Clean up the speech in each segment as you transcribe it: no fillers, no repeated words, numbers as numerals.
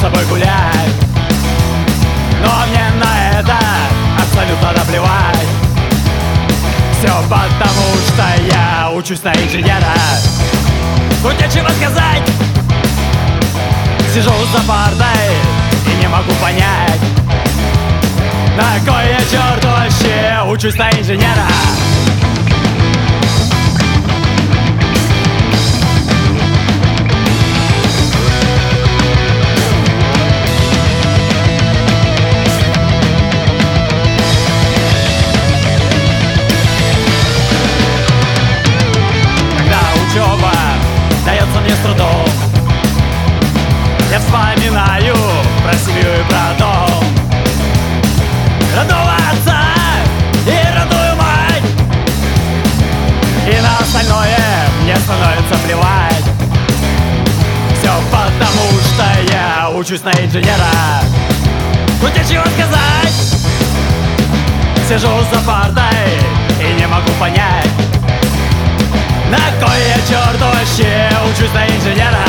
тобой гулять, но мне на это абсолютно наплевать. Все потому, что я учусь на инженера. Тут нечего сказать. Сижу за партой и не могу понять, на кой я черт вообще учусь на инженера. Дается мне с трудом, я вспоминаю про семью и про дом, родного отца и родную мать, и на остальное мне становится плевать. Все потому, что я учусь на инженера. Тут нечего сказать. Сижу за партой и не могу понять, на кой я черт вообще учусь на инженера.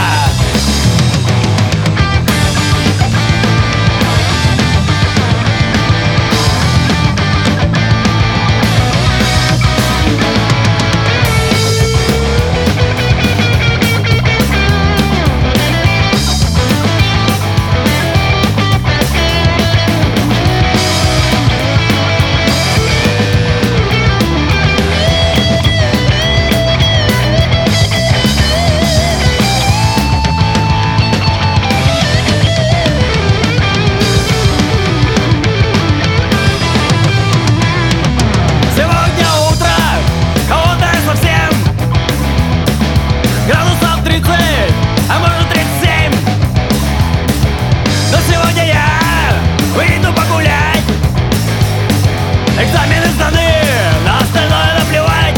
Экзамены сданы, на остальное наплевать.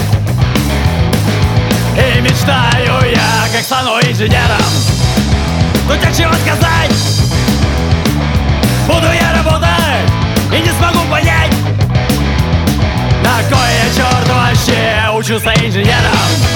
И мечтаю я, как стану инженером. Тут нечего сказать. Буду я работать и не смогу понять, на кой я черт вообще учусь на инженером.